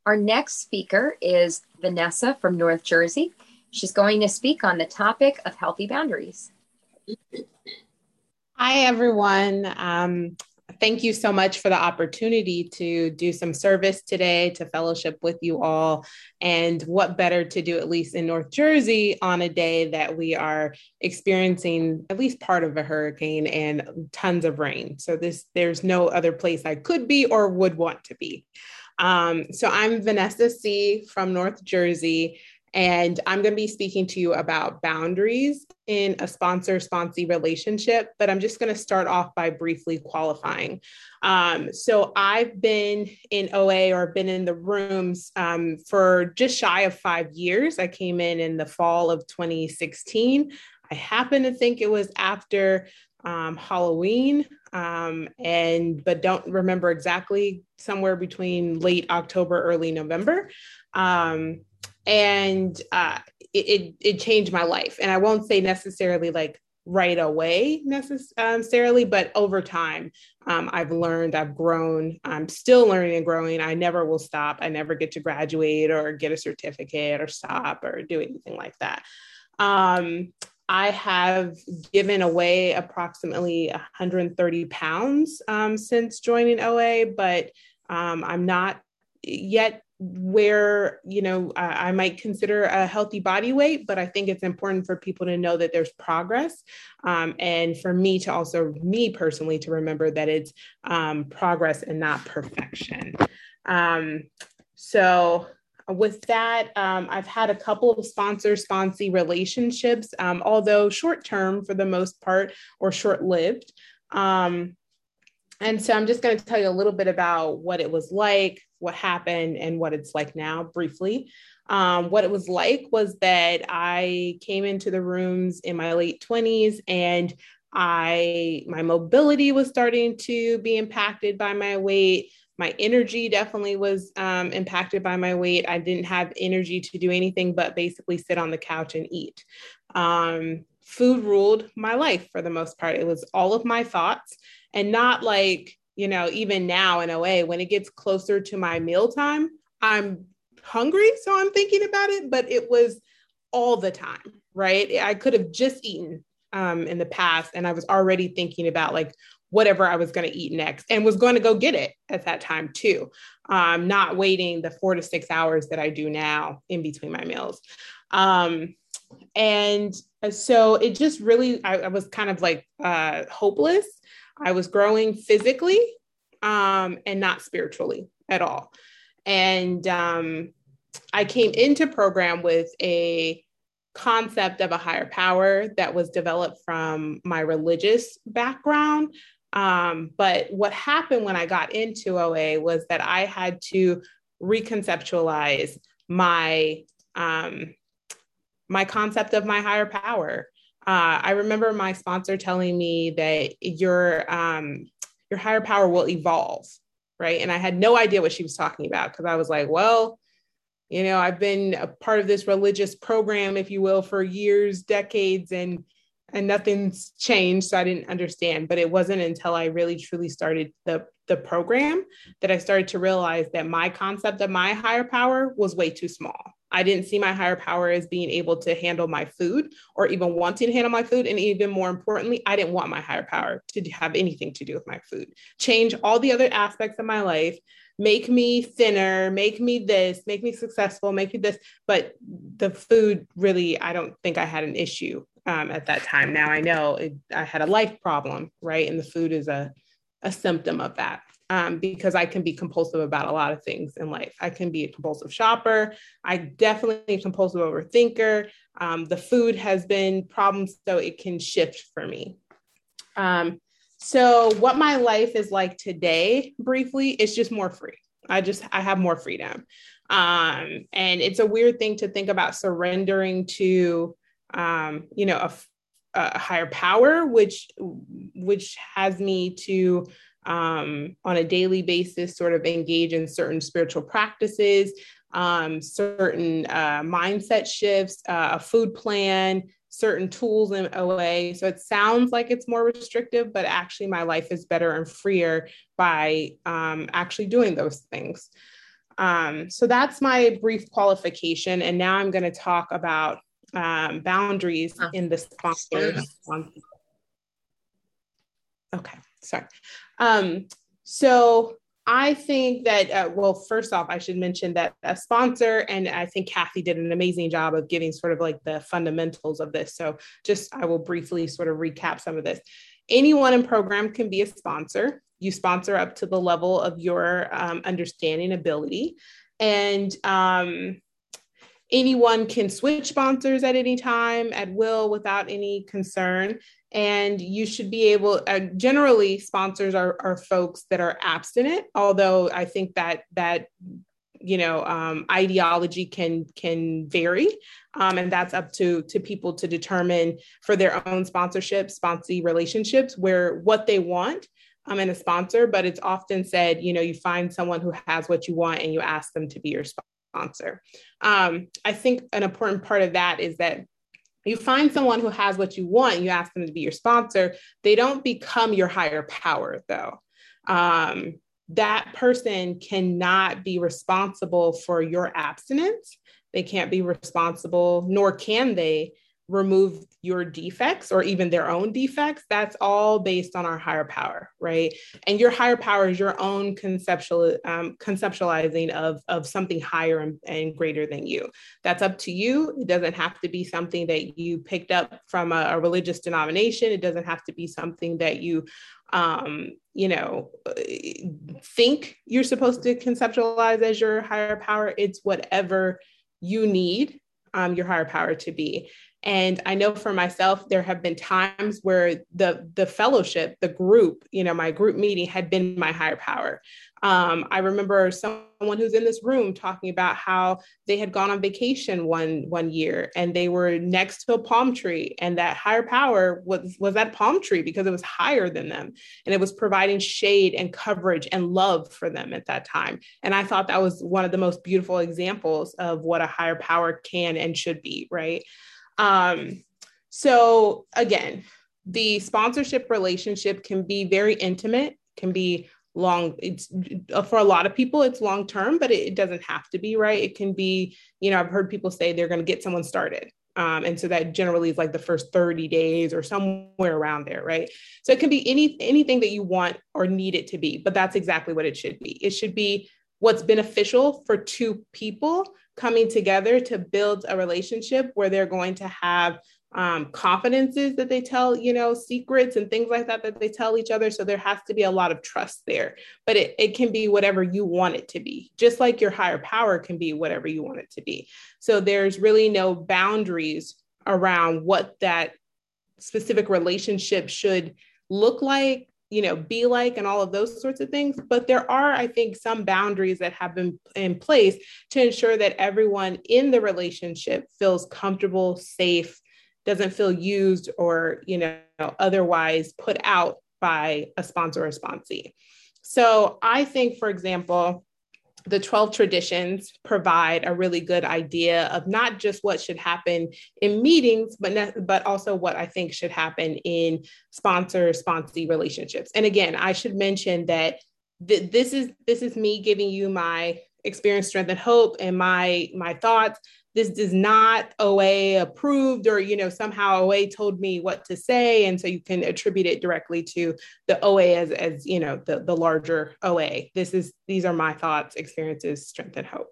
Our next speaker is Vanessa from North Jersey. She's going to speak on the topic of healthy boundaries. Hi, everyone. Thank you so much for the opportunity to do some service today, to fellowship with you all. And what better to do, at least in North Jersey, on a day that we are experiencing at least part of a hurricane and tons of rain. So there's no other place I could be or would want to be. So I'm Vanessa C. from North Jersey. And I'm going to be speaking to you about boundaries in a sponsor-sponsee relationship, but I'm just going to start off by briefly qualifying. So I've been in OA or been in the rooms for just shy of 5 years. I came in the fall of 2016. I happen to think it was after Halloween, but don't remember exactly, somewhere between late October, early November. It changed my life. And I won't say necessarily like right away necessarily, but over time, I've learned, I've grown, I'm still learning and growing. I never will stop. I never get to graduate or get a certificate or stop or do anything like that. I have given away approximately 130 pounds since joining OA, but I'm not yet where, I might consider a healthy body weight, but I think it's important for people to know that there's progress. And for me to also, me personally, to remember that it's progress and not perfection. So with that, I've had a couple of sponsor-sponsee relationships, although short-term for the most part, or short-lived. And so I'm just going to tell you a little bit about what it was like, what happened, and what it's like now, briefly. What it was like was that I came into the rooms in my late 20s, and my mobility was starting to be impacted by my weight. My energy definitely was impacted by my weight. I didn't have energy to do anything but basically sit on the couch and eat. Food ruled my life for the most part. It was all of my thoughts. And not like, even now in OA, when it gets closer to my mealtime, I'm hungry. So I'm thinking about it, but it was all the time, right? I could have just eaten in the past, and I was already thinking about like whatever I was going to eat next and was going to go get it at that time too. Not waiting the 4 to 6 hours that I do now in between my meals. And so it just really, I was kind of like hopeless. I was growing physically and not spiritually at all. And I came into program with a concept of a higher power that was developed from my religious background. But what happened when I got into OA was that I had to reconceptualize my concept of my higher power. I remember my sponsor telling me that your higher power will evolve, right? And I had no idea what she was talking about, because I was like, well, I've been a part of this religious program, if you will, for years, decades, and nothing's changed. So I didn't understand. But it wasn't until I really truly started the program that I started to realize that my concept of my higher power was way too small. I didn't see my higher power as being able to handle my food or even wanting to handle my food. And even more importantly, I didn't want my higher power to have anything to do with my food. Change all the other aspects of my life, make me thinner, make me this, make me successful, make me this. But the food, really, I don't think I had an issue at that time. Now I know I had a life problem, right? And the food is a symptom of that. Because I can be compulsive about a lot of things in life. I can be a compulsive shopper. I definitely a compulsive overthinker. The food has been problems, so it can shift for me. So what my life is like today, briefly, is just more free. I have more freedom. And it's a weird thing to think about surrendering to, a higher power, which has me to, on a daily basis, sort of engage in certain spiritual practices, certain mindset shifts, a food plan, certain tools in OA. So it sounds like it's more restrictive, but actually my life is better and freer by actually doing those things. So that's my brief qualification. And now I'm going to talk about boundaries in the sponsor. Okay, sorry. So I think that, well, first off, I should mention that a sponsor, and I think Kathy did an amazing job of giving sort of like the fundamentals of this. So just, I will briefly sort of recap some of this. Anyone in program can be a sponsor. You sponsor up to the level of your understanding ability. And anyone can switch sponsors at any time at will without any concern. And you should be able, generally sponsors are folks that are abstinent, although I think that ideology can vary. And that's up to people to determine for their own sponsee relationships where what they want in a sponsor. But it's often said, you find someone who has what you want and you ask them to be your sponsor. I think an important part of that is that you find someone who has what you want, you ask them to be your sponsor. They don't become your higher power, though. That person cannot be responsible for your abstinence. They can't be responsible, nor can they remove your defects or even their own defects. That's all based on our higher power, right? And your higher power is your own conceptualizing of something higher and greater than you. That's up to you. It doesn't have to be something that you picked up from a religious denomination. It doesn't have to be something that you think you're supposed to conceptualize as your higher power. It's whatever you need your higher power to be. And I know for myself, there have been times where the fellowship, the group, my group meeting had been my higher power. I remember someone who's in this room talking about how they had gone on vacation one year and they were next to a palm tree, and that higher power was that palm tree because it was higher than them and it was providing shade and coverage and love for them at that time. And I thought that was one of the most beautiful examples of what a higher power can and should be, right? So again, the sponsorship relationship can be very intimate, can be long. It's for a lot of people, it's long term, but it doesn't have to be, right? It can be, I've heard people say they're going to get someone started. And so that generally is like the first 30 days or somewhere around there, right? So it can be anything that you want or need it to be, but that's exactly what it should be. It should be what's beneficial for two people coming together to build a relationship where they're going to have confidences that they tell, secrets and things like that they tell each other. So there has to be a lot of trust there, but it can be whatever you want it to be, just like your higher power can be whatever you want it to be. So there's really no boundaries around what that specific relationship should look like, be like, and all of those sorts of things. But there are, I think, some boundaries that have been in place to ensure that everyone in the relationship feels comfortable, safe, doesn't feel used or, otherwise put out by a sponsor or sponsee. So I think, for example, the 12 traditions provide a really good idea of not just what should happen in meetings, but also what I think should happen in sponsor-sponsee relationships. And again, I should mention that this is me giving you my experience, strength, and hope, and my thoughts. This is not OA approved or, somehow OA told me what to say. And so you can attribute it directly to the OA as the larger OA. These are my thoughts, experiences, strength, and hope.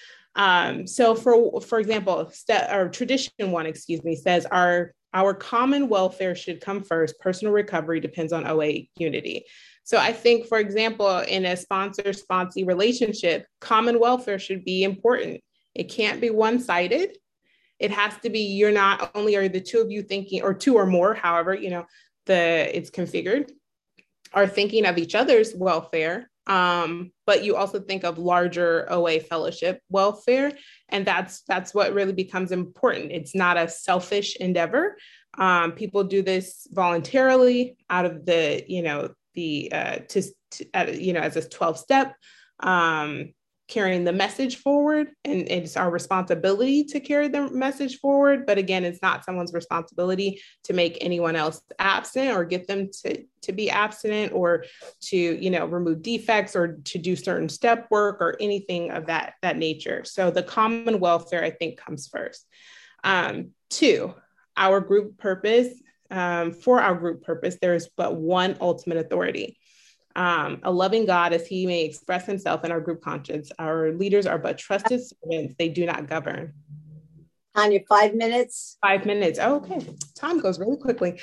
So for example, tradition 1, says our common welfare should come first. Personal recovery depends on OA unity. So I think, for example, in a sponsor-sponsee relationship, common welfare should be important. It can't be one-sided. It has to be, you're not only are the two of you thinking, or two or more, however, it's configured, are thinking of each other's welfare, but you also think of larger OA fellowship welfare. And that's what really becomes important. It's not a selfish endeavor. People do this voluntarily out of the, as a 12-step. carrying the message forward, and it's our responsibility to carry the message forward. But again, it's not someone's responsibility to make anyone else absent or get them to be abstinent, or to, you know, remove defects or to do certain step work or anything of that nature. So the common welfare, I think, comes first. Two, our group purpose. For our group purpose, there is but one ultimate authority. A loving God, as he may express himself in our group conscience. Our leaders are but trusted servants. They do not govern. Tanya, 5 minutes. 5 minutes. Oh, okay. Time goes really quickly.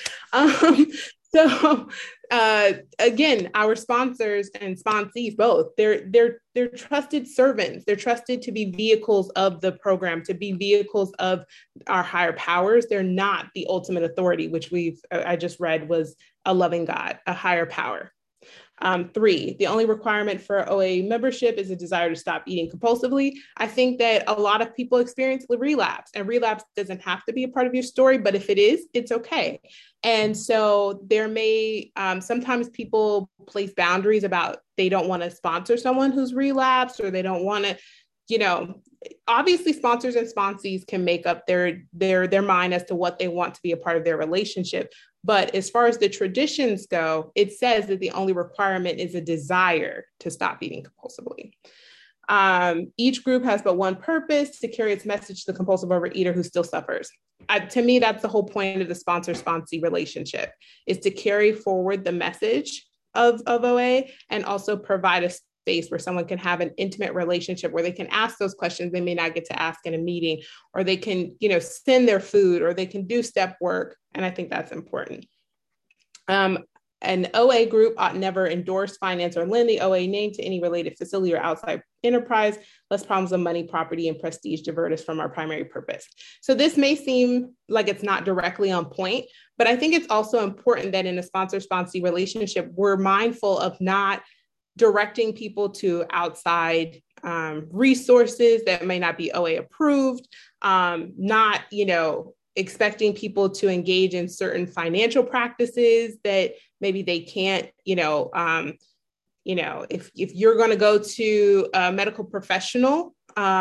Again, our sponsors and sponsees, both, they're trusted servants. They're trusted to be vehicles of the program, to be vehicles of our higher powers. They're not the ultimate authority, which I just read was a loving God, a higher power. 3, the only requirement for OA membership is a desire to stop eating compulsively. I think that a lot of people experience relapse, and relapse doesn't have to be a part of your story, but if it is, it's okay. And so there may, sometimes people place boundaries about they don't want to sponsor someone who's relapsed, or they don't want to, you know, obviously sponsors and sponsees can make up their mind as to what they want to be a part of their relationship. But as far as the traditions go, it says that the only requirement is a desire to stop eating compulsively. Each group has but one purpose: to carry its message to the compulsive overeater who still suffers. To me, that's the whole point of the sponsor-sponsee relationship, is to carry forward the message of OA, and also provide a space where someone can have an intimate relationship where they can ask those questions they may not get to ask in a meeting, or they can, you know, send their food, or they can do step work. And I think that's important. An OA group ought never endorse, finance, or lend the OA name to any related facility or outside enterprise, lest problems of money, property, and prestige divert us from our primary purpose. So this may seem like it's not directly on point, but I think it's also important that in a sponsor-sponsee relationship, we're mindful of not directing people to outside resources that may not be OA approved, not, you know, expecting people to engage in certain financial practices that maybe they can't, if you're going to go to a medical professional,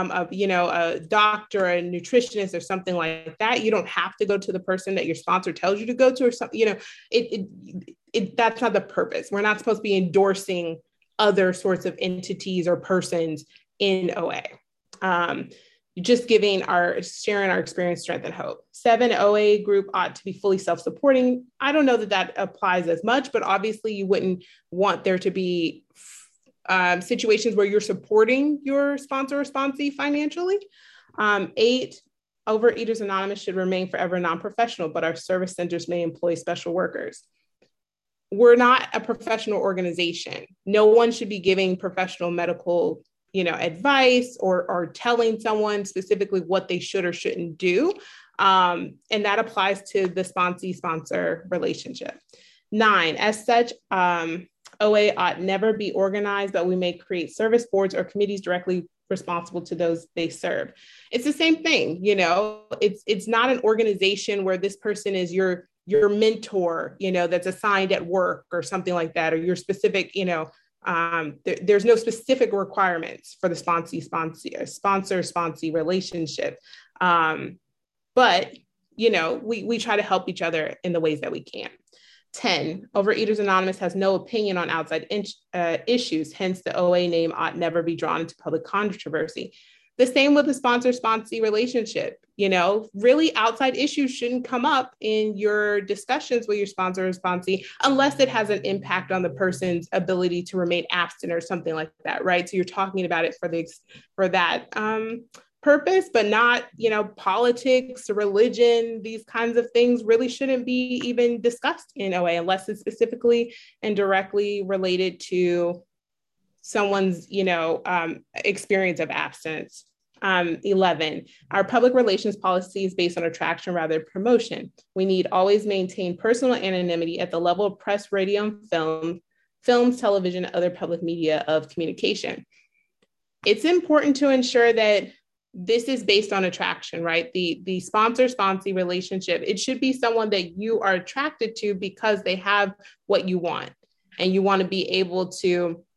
a doctor, a nutritionist, or something like that, you don't have to go to the person that your sponsor tells you to go to, or something, that's not the purpose. We're not supposed to be endorsing other sorts of entities or persons in OA. Just sharing our experience, strength, and hope. 7, OA group ought to be fully self-supporting. I don't know that applies as much, but obviously you wouldn't want there to be situations where you're supporting your sponsor or sponsee financially. 8, Overeaters Anonymous should remain forever non-professional, but our service centers may employ special workers. We're not a professional organization. No one should be giving professional medical advice or telling someone specifically what they should or shouldn't do. And that applies to the sponsee-sponsor relationship. 9, as such, OA ought never be organized, but we may create service boards or committees directly responsible to those they serve. It's the same thing, it's not an organization where this person is your mentor, that's assigned at work or something like that, or your specific, there's no specific requirements for the sponsor-sponsee relationship. But, we try to help each other in the ways that we can. 10, Overeaters Anonymous has no opinion on outside issues. Hence, the OA name ought never be drawn into public controversy. The same with the sponsor-sponsee relationship. Really outside issues shouldn't come up in your discussions with your sponsor or sponsee unless it has an impact on the person's ability to remain abstinent or something like that, right? So you're talking about it for that purpose, but not, politics, religion, these kinds of things really shouldn't be even discussed in OA unless it's specifically and directly related to someone's, experience of abstinence. 11, our public relations policy is based on attraction rather than promotion. We need always maintain personal anonymity at the level of press, radio, and films, television, and other public media of communication. It's important to ensure that this is based on attraction, right? The sponsor-sponsee relationship, it should be someone that you are attracted to because they have what you want, and you want to be able to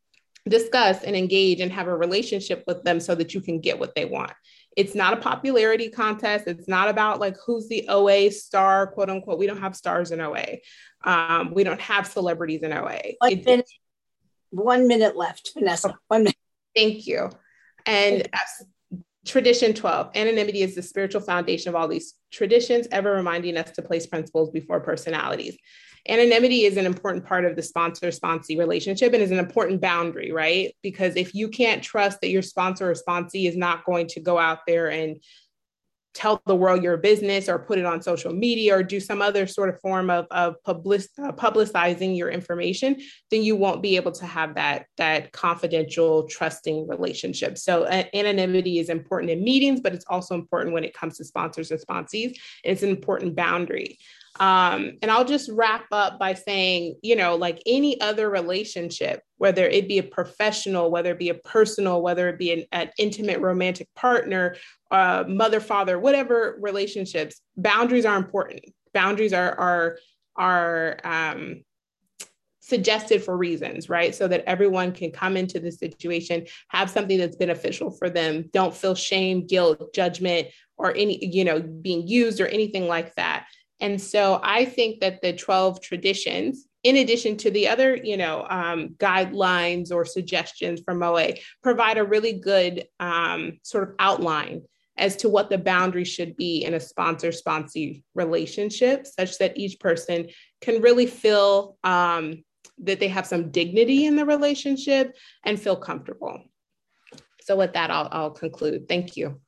discuss and engage and have a relationship with them so that you can get what they want. It's not a popularity contest. It's not about like who's the OA star, quote unquote. We don't have stars in OA. We don't have celebrities in OA. 1 minute left, Vanessa. 1 minute. Thank you. And tradition 12, anonymity is the spiritual foundation of all these traditions, ever reminding us to place principles before personalities. Anonymity is an important part of the sponsor-sponsee relationship and is an important boundary, right? Because if you can't trust that your sponsor or sponsee is not going to go out there and tell the world your business or put it on social media or do some other sort of form of publicizing your information, then you won't be able to have that confidential, trusting relationship. So anonymity is important in meetings, but it's also important when it comes to sponsors and sponsees. It's an important boundary. And I'll just wrap up by saying, like any other relationship, whether it be a professional, whether it be a personal, whether it be an intimate romantic partner, mother, father, whatever relationships, boundaries are important. Boundaries are suggested for reasons, right? So that everyone can come into the situation, have something that's beneficial for them. Don't feel shame, guilt, judgment, or any, being used or anything like that. And so I think that the 12 traditions, in addition to the other, guidelines or suggestions from OA, provide a really good sort of outline as to what the boundaries should be in a sponsor-sponsee relationship, such that each person can really feel that they have some dignity in the relationship and feel comfortable. So with that, I'll conclude. Thank you.